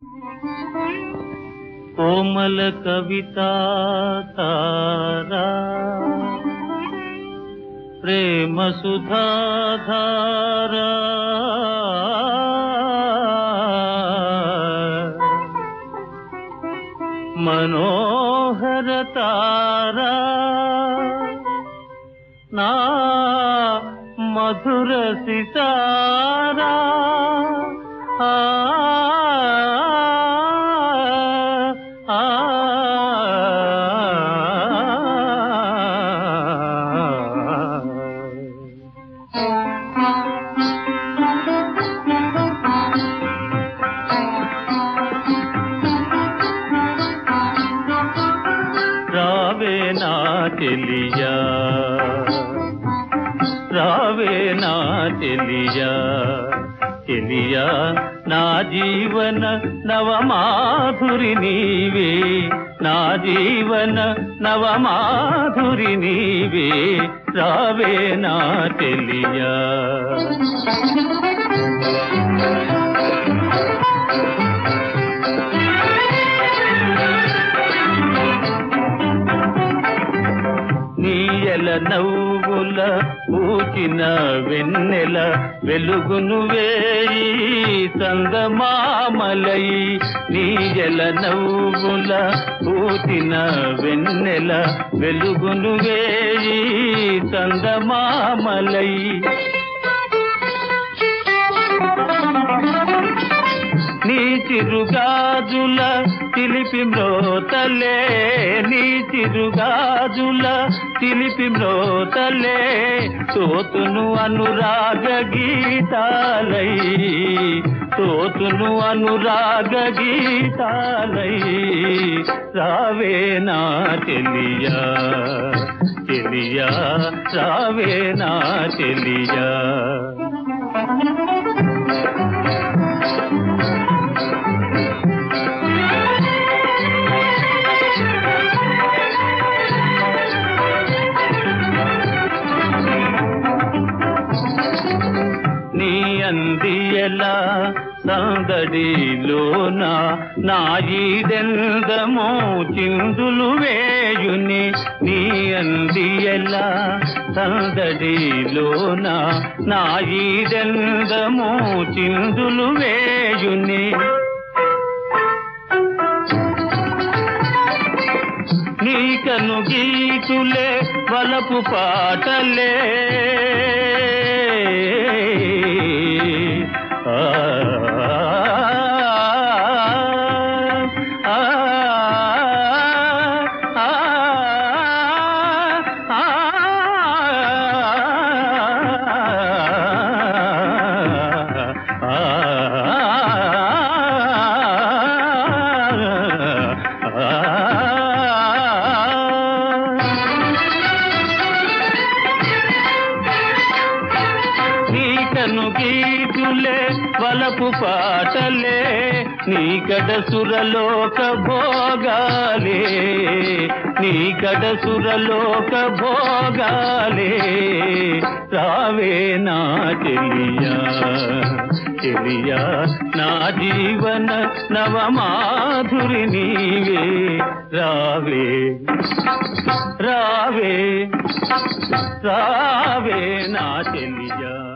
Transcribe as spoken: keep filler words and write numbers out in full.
కోమల కవితా తారా ప్రేమ సుధాధారా మనోహర తారా నా మధుర సితారా ఆ రావే నా చెలియా రావే నా చెలియా చెలియా నా జీవన నవమాధురి నీవే నా జీవన నవమాధురి నీవే రావే నా చెలియా నీయల నవ్వుల పూచిన వెన్నెల వెలుగును వేయి చందమామలై నీయల నవ్వుల పూచిన వెన్నెల వెలుగును వేయి చందమామలై నీ చిరుగాజుల చిలిపి మ్రోతలే నీ చిరుగాజుల చిలిపి మ్రోతలే తోతును అనురాగ గీతాలై తోతును అనురాగ గీతాలై రావే నా చెలియా చెలియా రావే నా చెలియా నీ అందియలా సందడిలోన నాయిదెందమో చిందులు వేయుని నీ అందియలా సందడిలోన నాయిదెందమో చిందులు వేయుని నీకను గీతులే వలపు పాటలే ఆ నీకను గీతులే వలపు పాటలే నీకడ సురలోక భోగాలే నీకడ సురలోక భోగాలే రావే నా చెలియా చెలియా నా జీవన నవమాధురి నీవే రావే రావే రావే నా చెలియా.